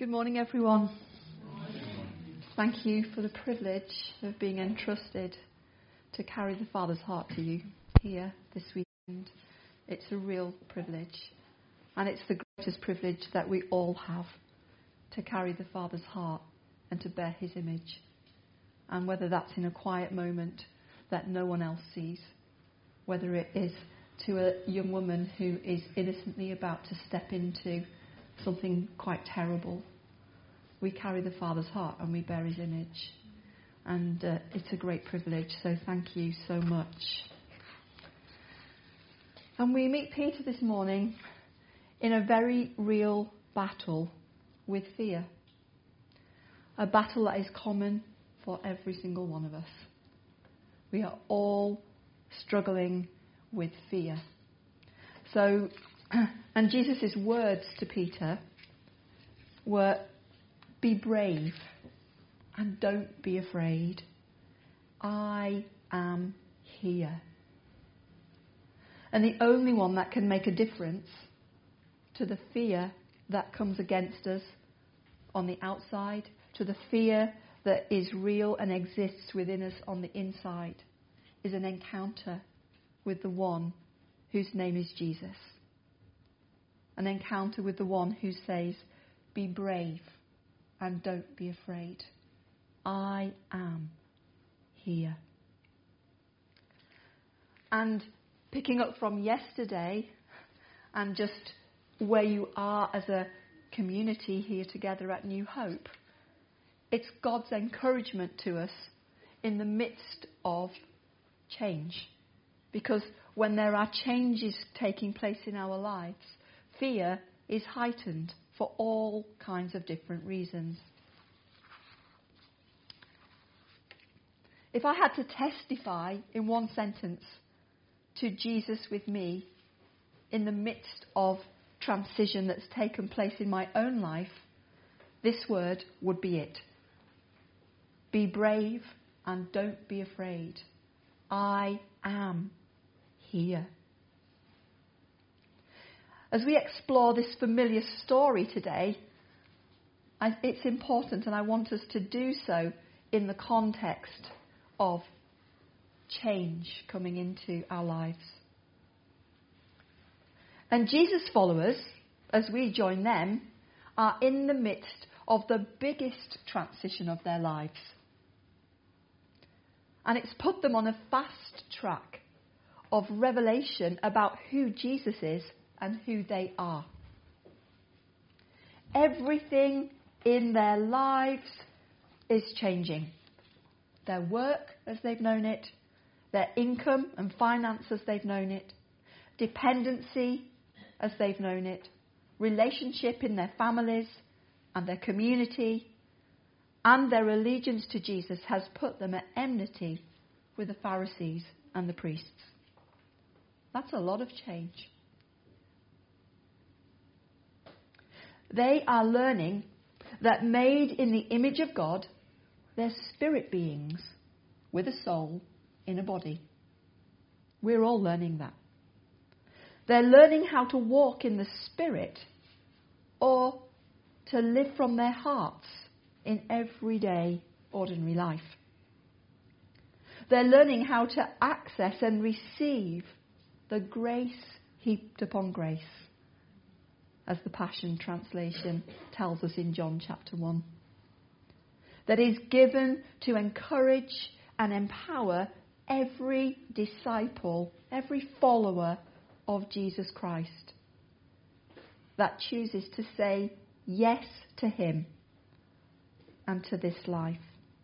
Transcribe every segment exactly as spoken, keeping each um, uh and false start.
Good morning, everyone. Thank you for the privilege of being entrusted to carry the Father's heart to you here this weekend. It's a real privilege, and it's the greatest privilege that we all have, to carry the Father's heart and to bear his image. And whether that's in a quiet moment that no one else sees, whether it is to a young woman who is innocently about to step into something quite terrible, we carry the Father's heart and we bear his image. And uh, it's a great privilege, so thank you so much. And we meet Peter this morning in a very real battle with fear. A battle that is common for every single one of us. We are all struggling with fear. So, and Jesus' words to Peter were, "Be brave and don't be afraid. I am here." And the only one that can make a difference to the fear that comes against us on the outside, to the fear that is real and exists within us on the inside, is an encounter with the one whose name is Jesus. An encounter with the one who says, "Be brave and don't be afraid. I am here." And picking up from yesterday and just where you are as a community here together at New Hope, it's God's encouragement to us in the midst of change. Because when there are changes taking place in our lives, fear is heightened for all kinds of different reasons. If I had to testify in one sentence to Jesus with me in the midst of transition that's taken place in my own life, this word would be it. Be brave and don't be afraid. I am here. As we explore this familiar story today, I, it's important, and I want us to do so in the context of change coming into our lives. And Jesus' followers, as we join them, are in the midst of the biggest transition of their lives. And it's put them on a fast track of revelation about who Jesus is and who they are. Everything in their lives is changing. Their work as they've known it, their income and finance as they've known it, dependency as they've known it, relationship in their families and their community, and their allegiance to Jesus has put them at enmity with the Pharisees and the priests. That's a lot of change. They are learning that made in the image of God, they're spirit beings with a soul in a body. We're all learning that. They're learning how to walk in the Spirit or to live from their hearts in everyday, ordinary life. They're learning how to access and receive the grace heaped upon grace, as the Passion Translation tells us in John chapter one. That is given to encourage and empower every disciple, every follower of Jesus Christ that chooses to say yes to him and to this life.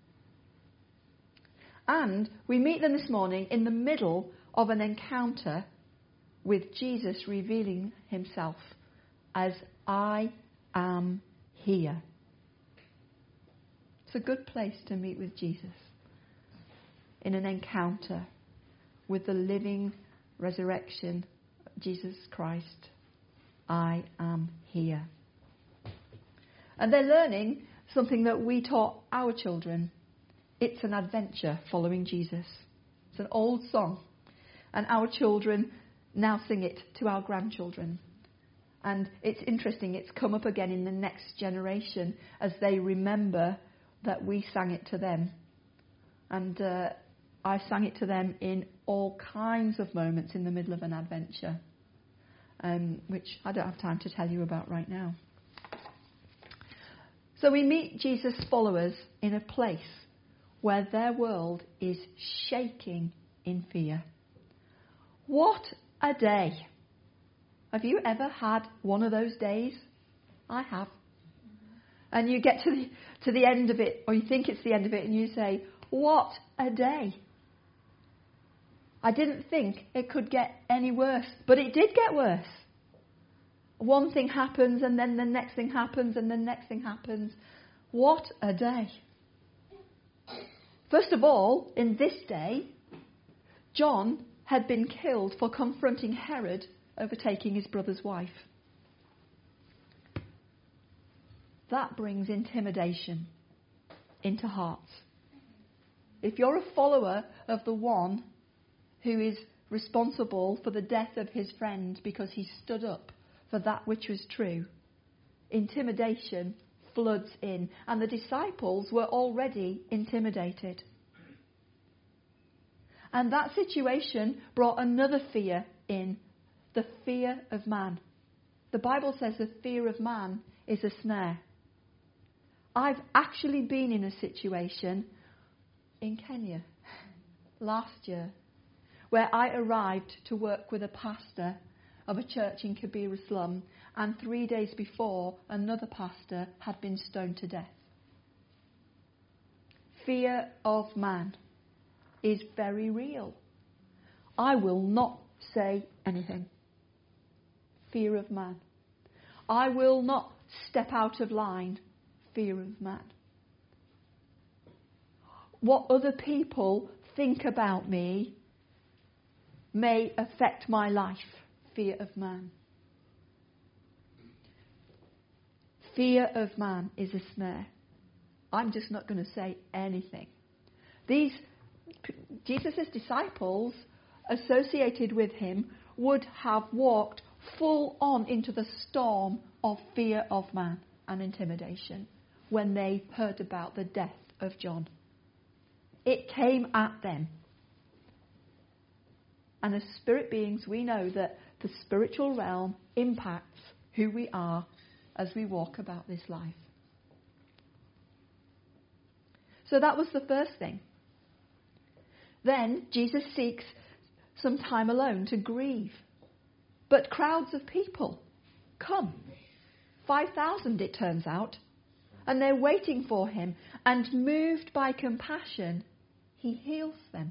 And we meet them this morning in the middle of an encounter with Jesus revealing himself as I am here. It's a good place to meet with Jesus, in an encounter with the living resurrection of Jesus Christ. I am here. And they're learning something that we taught our children. It's an adventure following Jesus. It's an old song, and our children now sing it to our grandchildren. And it's interesting, it's come up again in the next generation as they remember that we sang it to them. And uh, I sang it to them in all kinds of moments in the middle of an adventure, um, which I don't have time to tell you about right now. So we meet Jesus' followers in a place where their world is shaking in fear. What a day! Have you ever had one of those days? I have. And you get to the to the end of it, or you think it's the end of it, and you say, what a day. I didn't think it could get any worse, but it did get worse. One thing happens, and then the next thing happens, and the next thing happens. What a day. First of all, in this day, John had been killed for confronting Herod over taking his brother's wife. That brings intimidation into hearts. If you're a follower of the one who is responsible for the death of his friend because he stood up for that which was true, intimidation floods in. And the disciples were already intimidated. And that situation brought another fear in, the fear of man. The Bible says the fear of man is a snare. I've actually been in a situation in Kenya last year where I arrived to work with a pastor of a church in Kibera slum, and three days before another pastor had been stoned to death. Fear of man is very real. I will not say anything. Fear of man. I will not step out of line. Fear of man. What other people think about me may affect my life. Fear of man. Fear of man is a snare. I'm just not going to say anything. These Jesus' disciples associated with him would have walked full on into the storm of fear of man and intimidation when they heard about the death of John. It came at them. And as spirit beings, we know that the spiritual realm impacts who we are as we walk about this life. So that was the first thing. Then Jesus seeks some time alone to grieve. But crowds of people come. five thousand it turns out. And they're waiting for him. And moved by compassion, he heals them.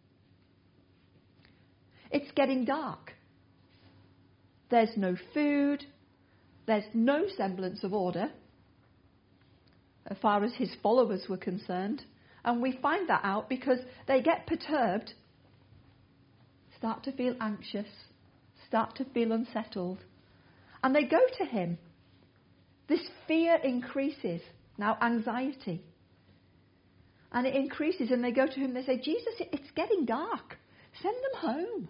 It's getting dark. There's no food. There's no semblance of order as far as his followers were concerned. And we find that out because they get perturbed, start to feel anxious, start to feel unsettled. And they go to him. This fear increases. Now anxiety. And it increases and they go to him. They say, Jesus, it's getting dark. Send them home.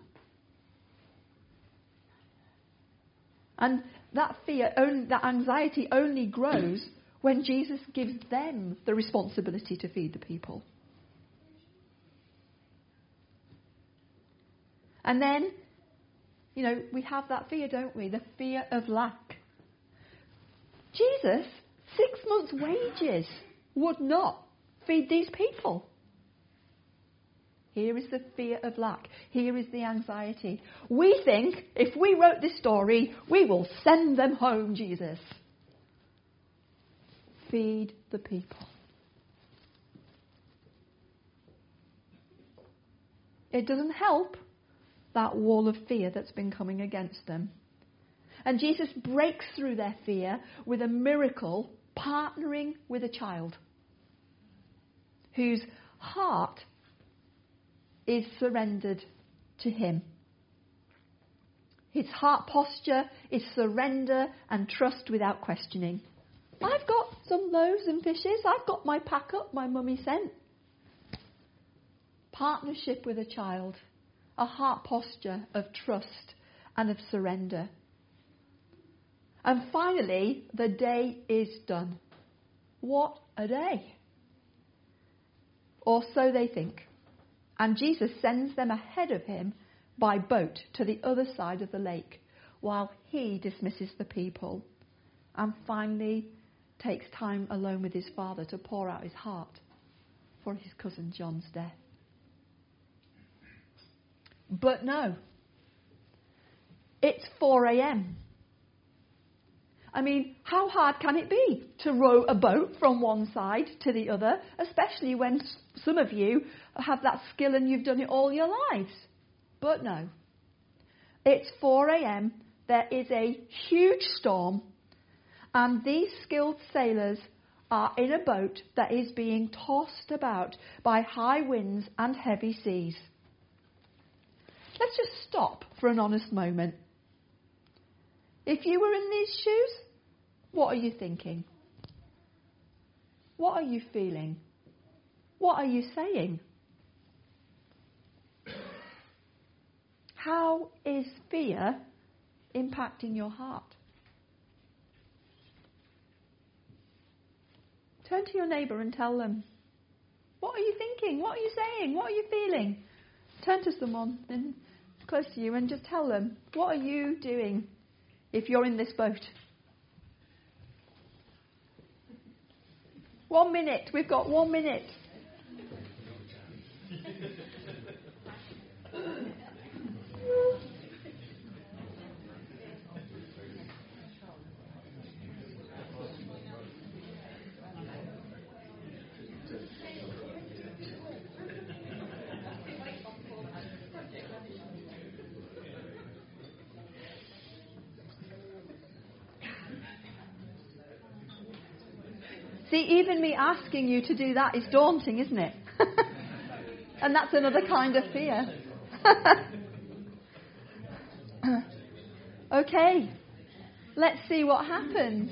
And that fear, that anxiety only grows when Jesus gives them the responsibility to feed the people. And then, you know, we have that fear, don't we? The fear of lack. Jesus, six months' wages would not feed these people. Here is the fear of lack. Here is the anxiety. We think if we wrote this story, we will send them home, Jesus. Feed the people. It doesn't help that wall of fear that's been coming against them. And Jesus breaks through their fear with a miracle, partnering with a child whose heart is surrendered to him. His heart posture is surrender and trust without questioning. I've got some loaves and fishes. I've got my pack up my mummy sent. Partnership with a child. A heart posture of trust and of surrender. And finally, the day is done. What a day. Or so they think. And Jesus sends them ahead of him by boat to the other side of the lake, while he dismisses the people and finally takes time alone with his Father to pour out his heart for his cousin John's death. But no. It's four a.m. I mean, how hard can it be to row a boat from one side to the other, especially when some of you have that skill and you've done it all your lives? But no. It's four a.m. There is a huge storm, and these skilled sailors are in a boat that is being tossed about by high winds and heavy seas. Let's just stop for an honest moment. If you were in these shoes, what are you thinking? What are you feeling? What are you saying? How is fear impacting your heart? Turn to your neighbour and tell them, what are you thinking? What are you saying? What are you feeling? Turn to someone and close to you and just tell them, what are you doing if you're in this boat? One minute. We've got one minute. See, even me asking you to do that is daunting, isn't it? And that's another kind of fear. Okay, let's see what happens.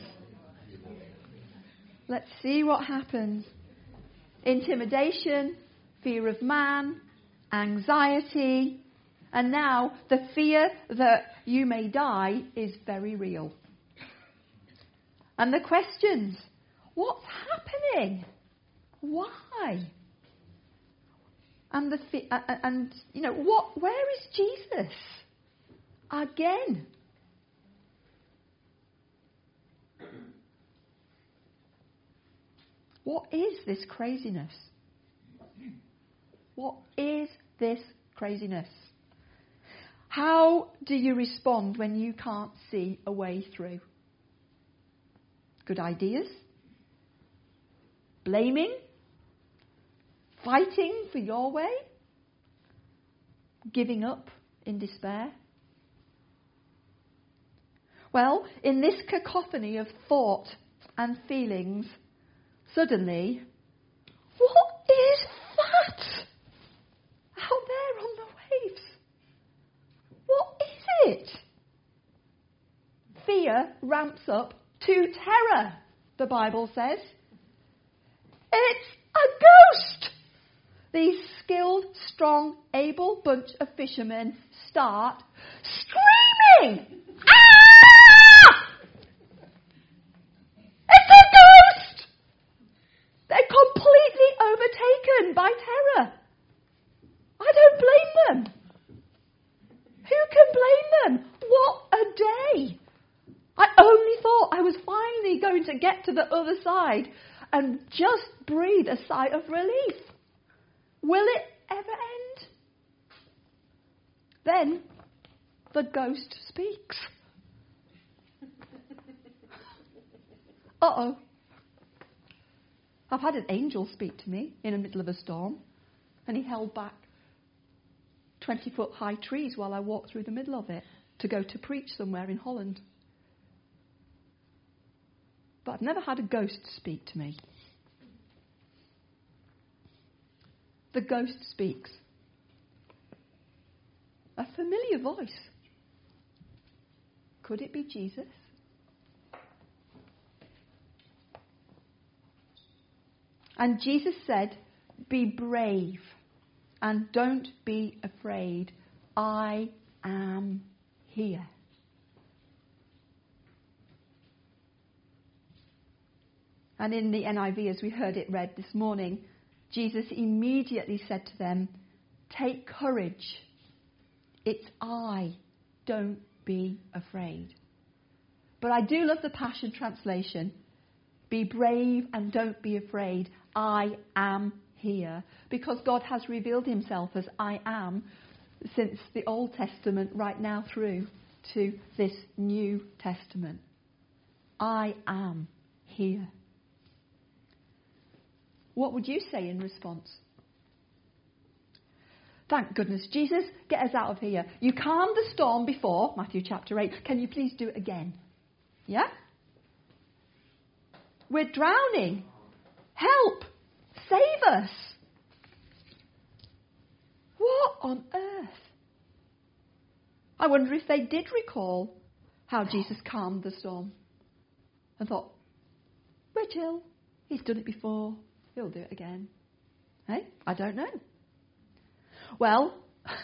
Let's see what happens. Intimidation, fear of man, anxiety, and now the fear that you may die is very real. And the questions. What's happening? Why? And the uh, and you know what? Where is Jesus? Again. What is this craziness? What is this craziness? How do you respond when you can't see a way through? Good ideas? Blaming? Fighting for your way? Giving up in despair? Well, in this cacophony of thought and feelings, suddenly, what is that out there on the waves? What is it? Fear ramps up to terror, the Bible says. It's a ghost! These skilled, strong, able bunch of fishermen start screaming! Ah! It's a ghost! They're completely overtaken by terror. I don't blame them. Who can blame them? What a day! I only thought I was finally going to get to the other side and just breathe a sigh of relief. Will it ever end? Then the ghost speaks. Uh-oh. I've had an angel speak to me in the middle of a storm, and he held back twenty-foot high trees while I walked through the middle of it to go to preach somewhere in Holland. But I've never had a ghost speak to me. The ghost speaks. A familiar voice. Could it be Jesus? And Jesus said, "Be brave and don't be afraid. I am here." And in the N I V, as we heard it read this morning, Jesus immediately said to them, "Take courage. It's I. Don't be afraid." But I do love the Passion Translation. "Be brave and don't be afraid. I am here." Because God has revealed himself as I am since the Old Testament right now through to this New Testament. I am here. What would you say in response? Thank goodness. Jesus, get us out of here. You calmed the storm before, Matthew chapter eight. Can you please do it again? Yeah? We're drowning. Help! Save us! What on earth? I wonder if they did recall how Jesus calmed the storm and thought, we're chill. He's done it before. He'll do it again. Hey, I don't know. Well,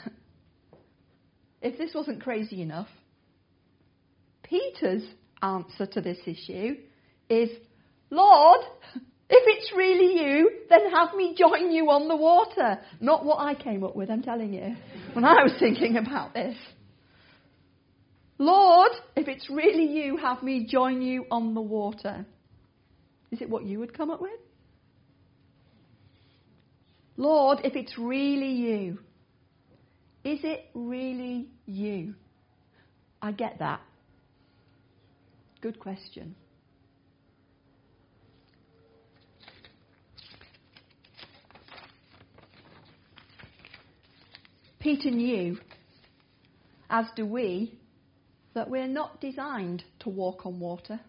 if this wasn't crazy enough, Peter's answer to this issue is, Lord, if it's really you, then have me join you on the water. Not what I came up with, I'm telling you, when I was thinking about this. Lord, if it's really you, have me join you on the water. Is it what you would come up with? Lord, if it's really you, is it really you? I get that. Good question. Peter knew, as do we, that we're not designed to walk on water.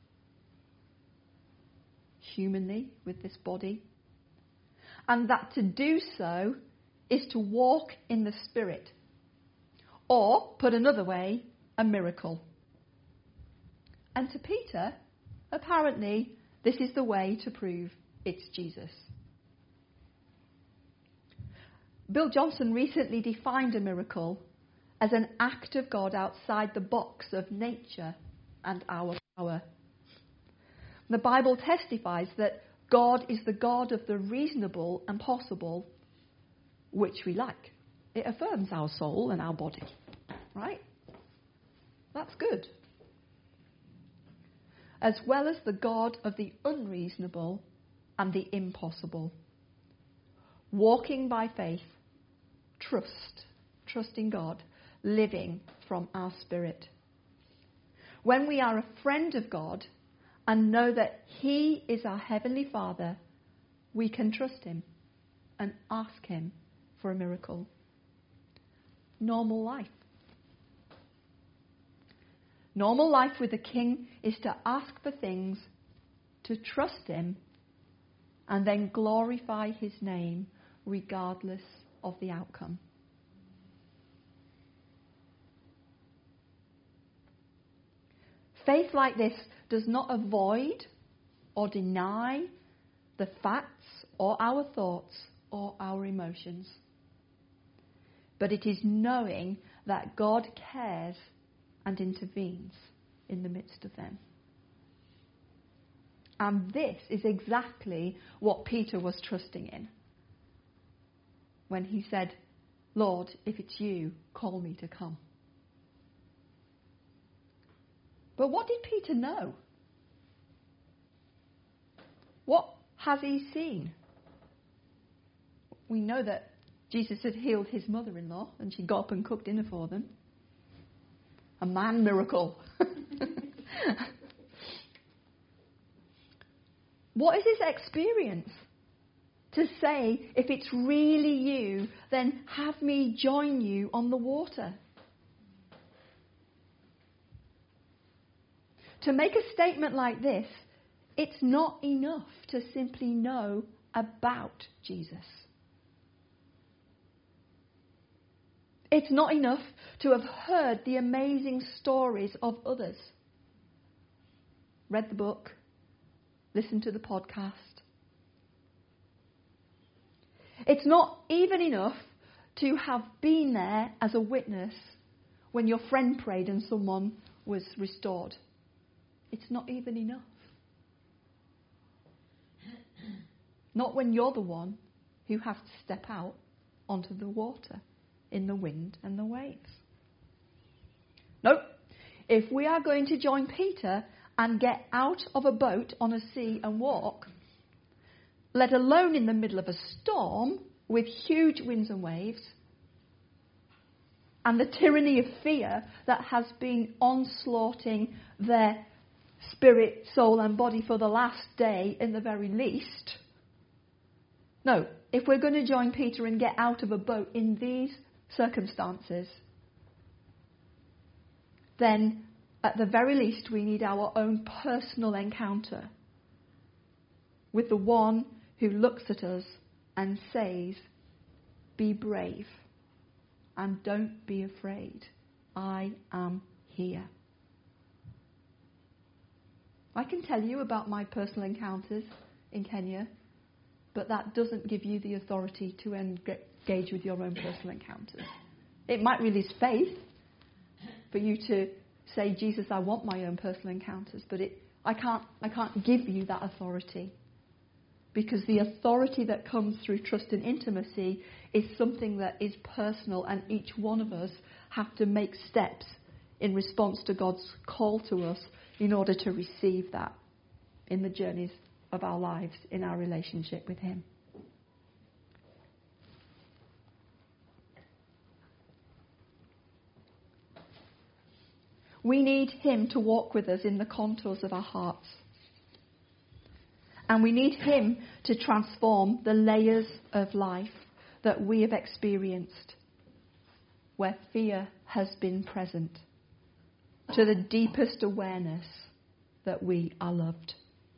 Humanly, with this body. And that to do so is to walk in the Spirit. Or, put another way, a miracle. And to Peter, apparently, this is the way to prove it's Jesus. Bill Johnson recently defined a miracle as an act of God outside the box of nature and our power. The Bible testifies that God is the God of the reasonable and possible, which we like. It affirms our soul and our body, right? That's good. As well as the God of the unreasonable and the impossible. Walking by faith, trust, trusting God, living from our spirit. When we are a friend of God and know that He is our Heavenly Father, we can trust Him and ask Him for a miracle. Normal life. Normal life with the King is to ask for things, to trust Him, and then glorify His name regardless of the outcome. Faith like this does not avoid or deny the facts or our thoughts or our emotions. But it is knowing that God cares and intervenes in the midst of them. And this is exactly what Peter was trusting in when he said, Lord, if it's you, call me to come. But what did Peter know? What has he seen? We know that Jesus had healed his mother-in-law and she got up and cooked dinner for them. A man miracle. What is his experience? To say, if it's really you, then have me join you on the water. To make a statement like this, it's not enough to simply know about Jesus. It's not enough to have heard the amazing stories of others. Read the book, listened to the podcast. It's not even enough to have been there as a witness when your friend prayed and someone was restored. It's not even enough. Not when you're the one who has to step out onto the water in the wind and the waves. Nope. If we are going to join Peter and get out of a boat on a sea and walk, let alone in the middle of a storm with huge winds and waves, and the tyranny of fear that has been onslaughting their spirit, soul and body for the last day in the very least. No, if we're going to join Peter and get out of a boat in these circumstances, then at the very least we need our own personal encounter with the one who looks at us and says, be brave and don't be afraid. I am here. I can tell you about my personal encounters in Kenya, but that doesn't give you the authority to engage with your own personal encounters. It might release faith for you to say, Jesus, I want my own personal encounters, but it, I can't, I can't give you that authority. Because the authority that comes through trust and intimacy is something that is personal, and each one of us have to make steps in response to God's call to us in order to receive that in the journeys of our lives, in our relationship with Him. We need Him to walk with us in the contours of our hearts. And we need Him to transform the layers of life that we have experienced where fear has been present, to the deepest awareness that we are loved.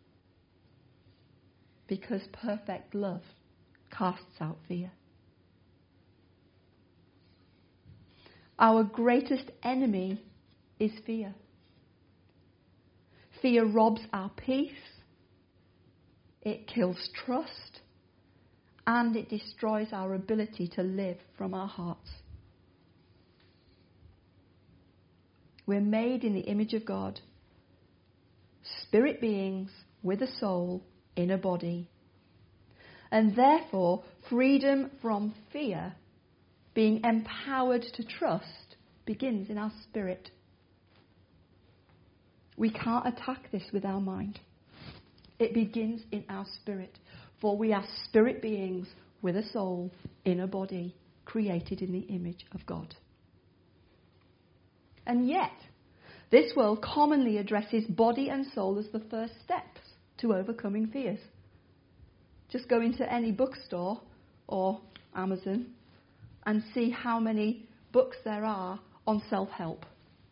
Because perfect love casts out fear. Our greatest enemy is fear. Fear robs our peace. It kills trust, and it destroys our ability to live from our hearts. We're made in the image of God, spirit beings with a soul in a body. And therefore, freedom from fear, being empowered to trust, begins in our spirit. We can't attack this with our mind. It begins in our spirit, for we are spirit beings with a soul in a body, created in the image of God. And yet, this world commonly addresses body and soul as the first steps to overcoming fears. Just go into any bookstore or Amazon and see how many books there are on self-help.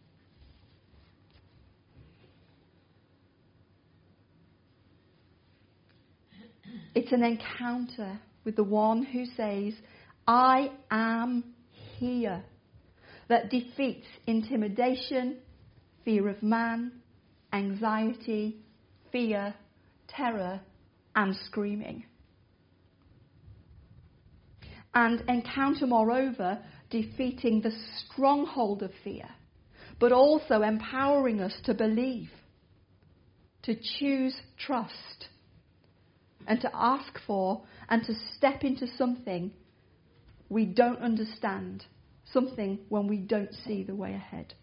It's an encounter with the one who says, I am here, that defeats intimidation, fear of man, anxiety, fear, terror, and screaming. And encounter, moreover, defeating the stronghold of fear, but also empowering us to believe, to choose trust, and to ask for and to step into something we don't understand, something when we don't see the way ahead.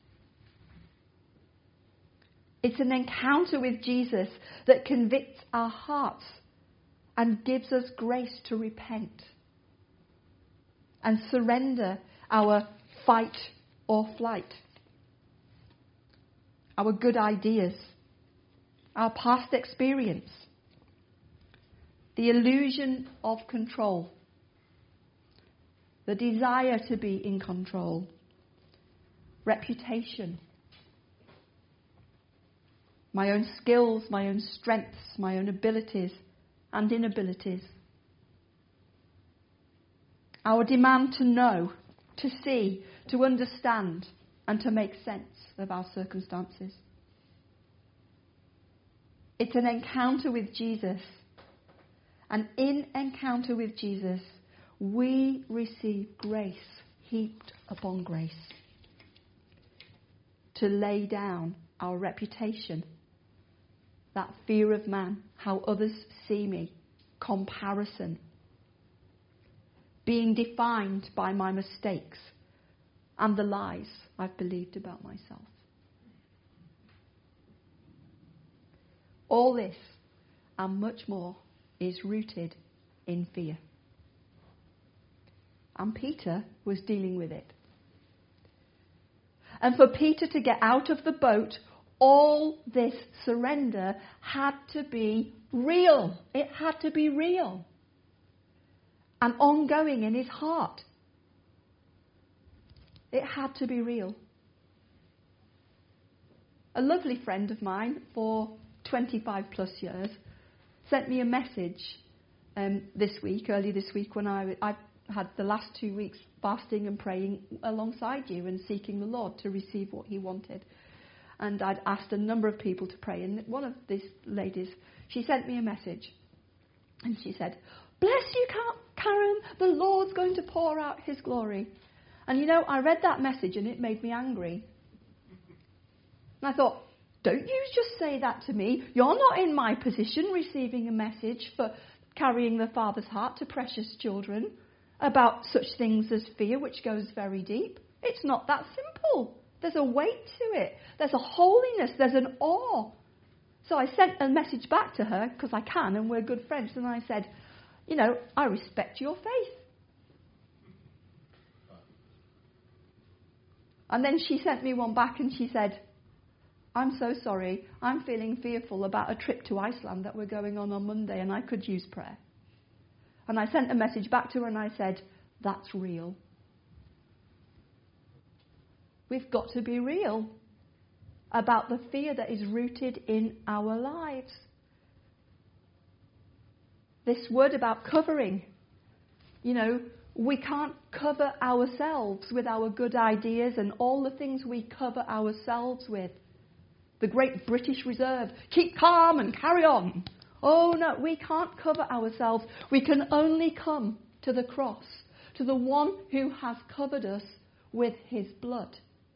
It's an encounter with Jesus that convicts our hearts and gives us grace to repent and surrender our fight or flight, our good ideas, our past experience, the illusion of control, the desire to be in control, reputation, my own skills, my own strengths, my own abilities and inabilities. Our demand to know, to see, to understand and to make sense of our circumstances. It's an encounter with Jesus. And in encounter with Jesus, we receive grace heaped upon grace to lay down our reputation, that fear of man, how others see me, comparison, being defined by my mistakes and the lies I've believed about myself. All this and much more is rooted in fear. And Peter was dealing with it. And for Peter to get out of the boat, all this surrender had to be real. It had to be real and ongoing in his heart. It had to be real. A lovely friend of mine for twenty-five plus years sent me a message um, this week, early this week, when I, I had the last two weeks fasting and praying alongside you and seeking the Lord to receive what he wanted. And I'd asked a number of people to pray. And one of these ladies, she sent me a message. And she said, "Bless you, Karen, the Lord's going to pour out his glory." And you know, I read that message and it made me angry. And I thought, don't you just say that to me. You're not in my position receiving a message for carrying the Father's heart to precious children about such things as fear, which goes very deep. It's not that simple. There's a weight to it. There's a holiness. There's an awe. So I sent a message back to her, because I can, and we're good friends, and I said, you know, I respect your faith. And then she sent me one back and she said, "I'm so sorry. I'm feeling fearful about a trip to Iceland that we're going on on Monday, and I could use prayer." And I sent a message back to her and I said, "That's real. We've got to be real about the fear that is rooted in our lives." This word about covering, you know, we can't cover ourselves with our good ideas and all the things we cover ourselves with. The great British Reserve, keep calm and carry on. Oh no, we can't cover ourselves. We can only come to the cross, to the one who has covered us with his blood,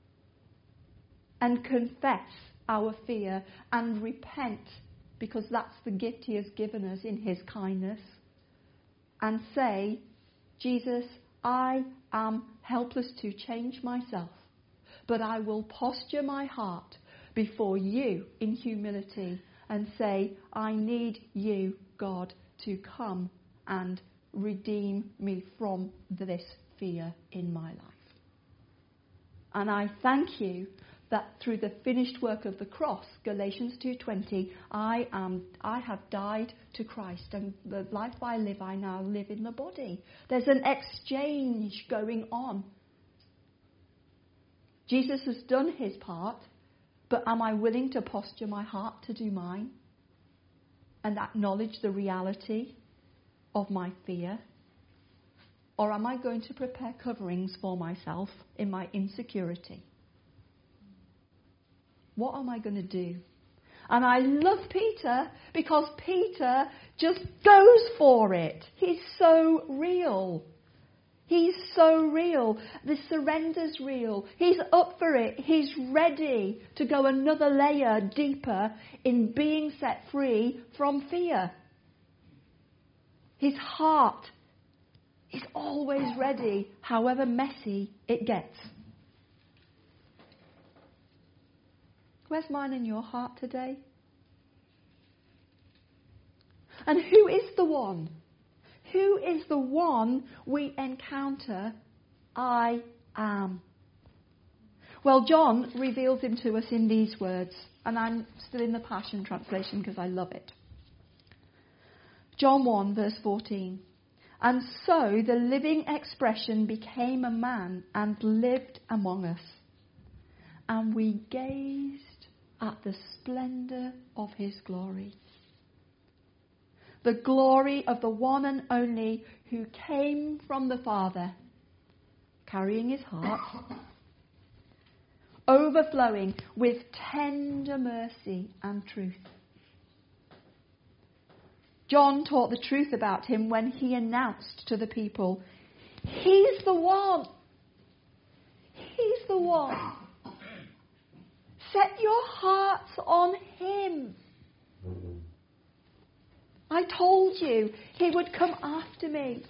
and confess our fear and repent, because that's the gift he has given us in his kindness, and say, "Jesus, I am helpless to change myself, but I will posture my heart before you in humility and say, I need you, God, to come and redeem me from this fear in my life." And I thank you that through the finished work of the cross, Galatians two twenty, I am I have died to Christ, and the life I live, I now live in the body. There's an exchange going on. Jesus has done his part, but am I willing to posture my heart to do mine and acknowledge the reality of my fear? Or am I going to prepare coverings for myself in my insecurity? What am I going to do? And I love Peter, because Peter just goes for it. He's so real. He's so real. The surrender's real. He's up for it. He's ready to go another layer deeper in being set free from fear. His heart is always ready, however messy it gets. Where's mine and your heart today? And who is the one? Who is the one we encounter? I am. Well, John reveals him to us in these words, and I'm still in the Passion Translation because I love it. John one, verse fourteen. "And so the living expression became a man and lived among us. And we gazed at the splendour of his glory. The glory of the one and only who came from the Father, carrying his heart, overflowing with tender mercy and truth." John taught the truth about him when he announced to the people, "He's the one. He's the one. Set your hearts on him." I told you he would come after me.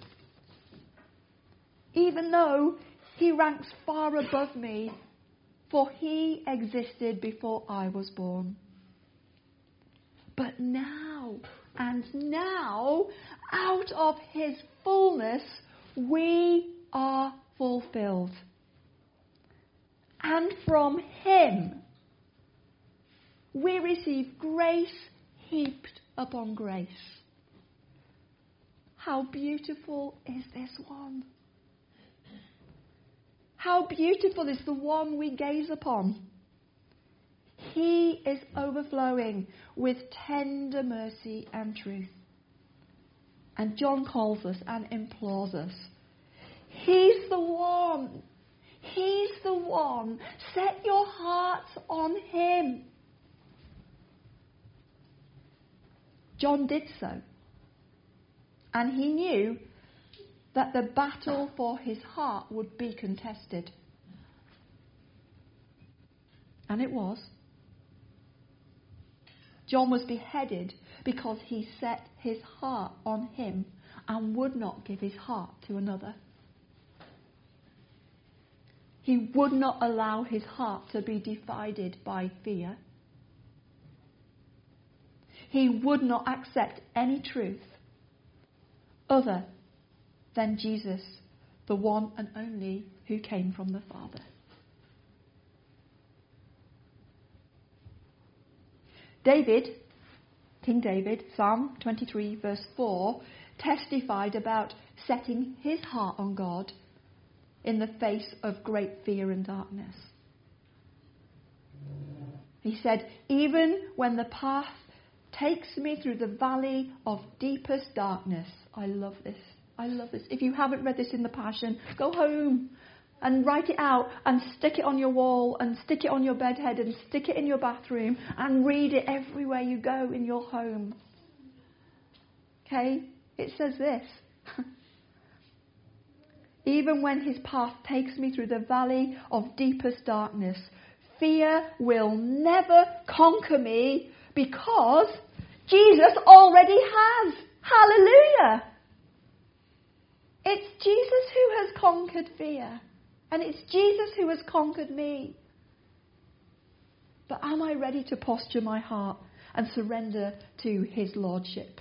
Even though he ranks far above me, for he existed before I was born. But now, and now, out of his fullness, we are fulfilled. And from him, we receive grace heaped upon grace. How beautiful is this one? How beautiful is the one we gaze upon. He is overflowing with tender mercy and truth. And John calls us and implores us. He's the one. He's the one. Set your hearts on him. John did so. And he knew that the battle for his heart would be contested. And it was. John was beheaded because he set his heart on him and would not give his heart to another. He would not allow his heart to be divided by fear. He would not accept any truth other than Jesus, the one and only who came from the Father. David, King David, Psalm twenty-three verse four, testified about setting his heart on God in the face of great fear and darkness. He said, even when the path takes me through the valley of deepest darkness. I love this. I love this. If you haven't read this in the Passion, go home and write it out and stick it on your wall and stick it on your bedhead and stick it in your bathroom and read it everywhere you go in your home. Okay? It says this. Even when his path takes me through the valley of deepest darkness, fear will never conquer me because Jesus already has. Hallelujah! It's Jesus who has conquered fear. And it's Jesus who has conquered me. But am I ready to posture my heart and surrender to his lordship?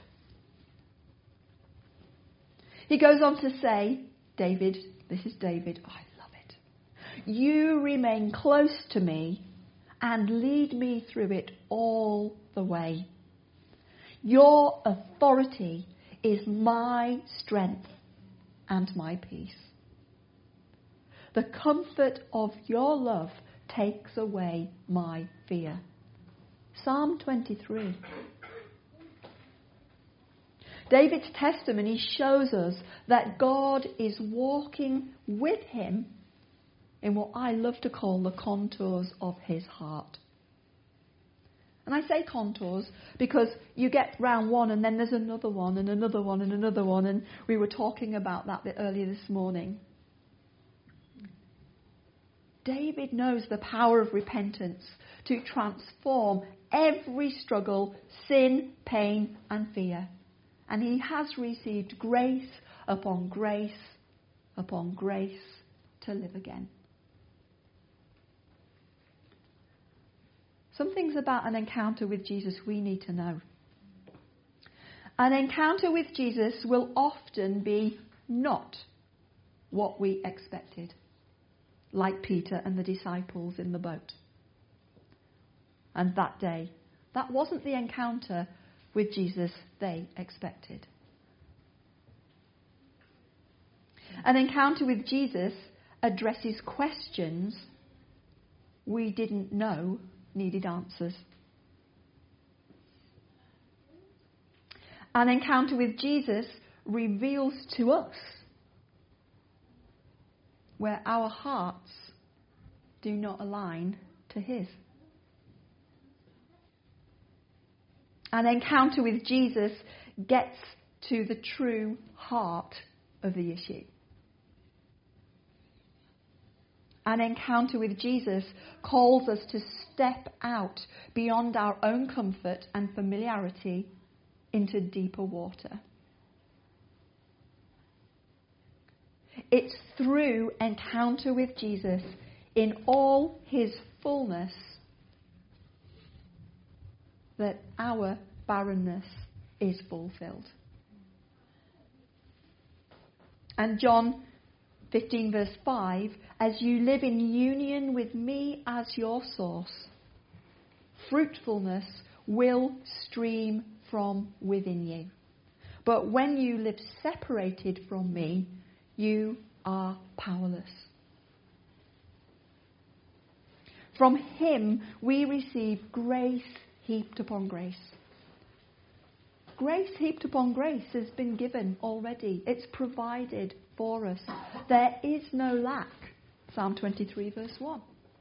He goes on to say, David, this is David, oh, I love it. You remain close to me and lead me through it all the way. Your authority is my strength and my peace. The comfort of your love takes away my fear. Psalm twenty-three. David's testimony shows us that God is walking with him in what I love to call the contours of his heart. And I say contours because you get round one and then there's another one and another one and another one, and we were talking about that bit earlier this morning. David knows the power of repentance to transform every struggle, sin, pain and fear. And he has received grace upon grace upon grace to live again. Some things about an encounter with Jesus we need to know. An encounter with Jesus will often be not what we expected, like Peter and the disciples in the boat. And that day, that wasn't the encounter with Jesus they expected. An encounter with Jesus addresses questions we didn't know needed answers. An encounter with Jesus reveals to us where our hearts do not align to his. An encounter with Jesus gets to the true heart of the issue. An encounter with Jesus calls us to step out beyond our own comfort and familiarity into deeper water. It's through encounter with Jesus in all his fullness that our barrenness is fulfilled. And John fifteen verse five, as you live in union with me as your source, fruitfulness will stream from within you. But when you live separated from me, you are powerless. From him we receive grace heaped upon grace. Grace heaped upon grace has been given already. It's provided for us. There is no lack. Psalm twenty-three verse one.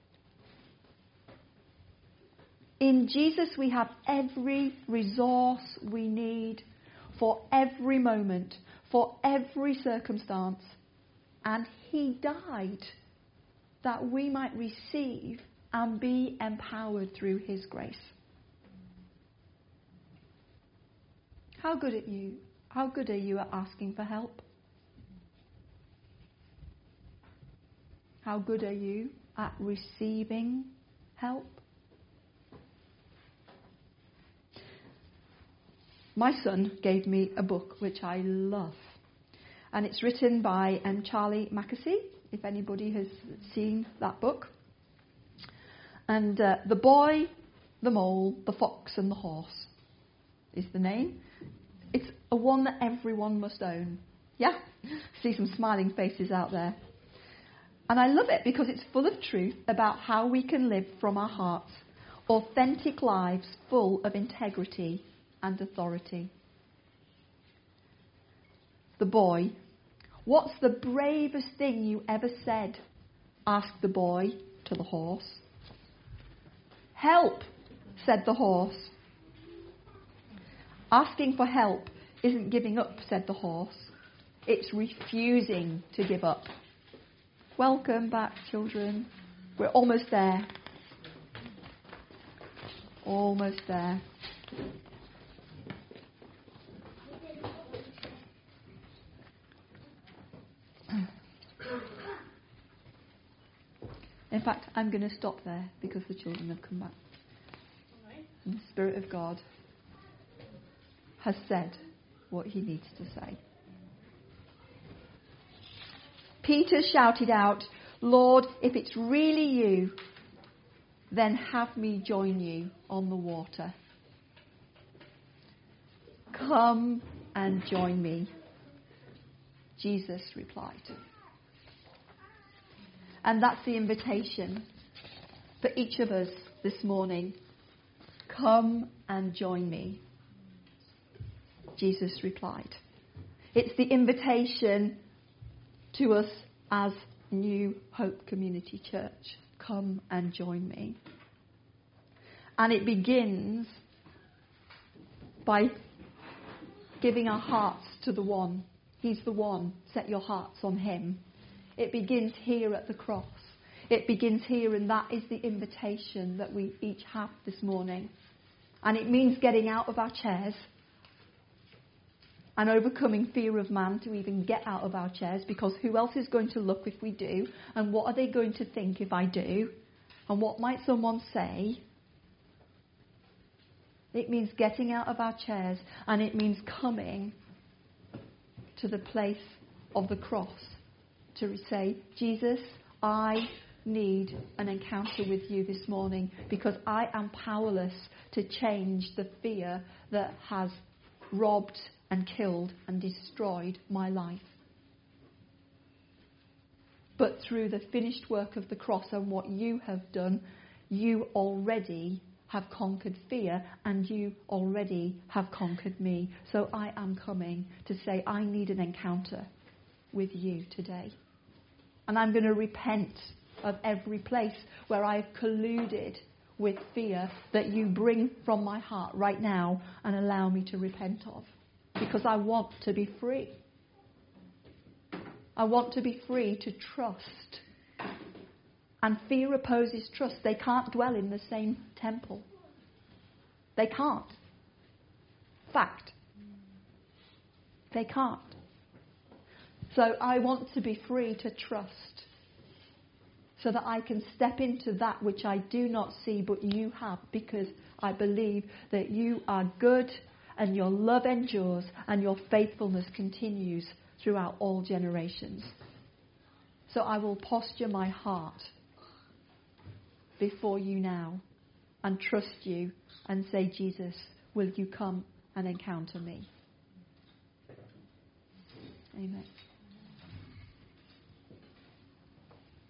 In Jesus we have every resource we need for every moment, for every circumstance. And he died that we might receive and be empowered through his grace. How good are you? How good are you at asking for help? How good are you at receiving help? My son gave me a book which I love. And it's written by um, Charlie Mackesy, if anybody has seen that book. And uh, The Boy, the Mole, the Fox and the Horse is the name. It's a one that everyone must own. Yeah? See some smiling faces out there. And I love it because it's full of truth about how we can live from our hearts authentic lives full of integrity and authority. The boy, what's the bravest thing you ever said? Asked the boy to the horse. Help, said the horse. Asking for help isn't giving up, said the horse. It's refusing to give up. Welcome back, children. We're almost there. Almost there. In fact, I'm going to stop there because the children have come back. And the Spirit of God has said what he needs to say. Peter shouted out, Lord, if it's really you, then have me join you on the water. Come and join me. Jesus replied. And that's the invitation for each of us this morning. Come and join me. Jesus replied. It's the invitation to us as New Hope Community Church. Come and join me. And it begins by giving our hearts to the one. He's the one. Set your hearts on him. It begins here at the cross. It begins here, and that is the invitation that we each have this morning. And it means getting out of our chairs and overcoming fear of man to even get out of our chairs, because who else is going to look if we do? And what are they going to think if I do? And what might someone say? It means getting out of our chairs, and it means coming to the place of the cross to say, Jesus, I need an encounter with you this morning because I am powerless to change the fear that has robbed and killed and destroyed my life. But through the finished work of the cross and what you have done, you already have conquered fear and you already have conquered me. So I am coming to say I need an encounter with you today. And I'm going to repent of every place where I've colluded with fear that you bring from my heart right now and allow me to repent of. Because I want to be free. I want to be free to trust. And fear opposes trust. They can't dwell in the same temple. They can't. Fact. They can't. So I want to be free to trust, so that I can step into that which I do not see but you have, because I believe that you are good and your love endures and your faithfulness continues throughout all generations. So I will posture my heart before you now and trust you and say, Jesus, will you come and encounter me? Amen.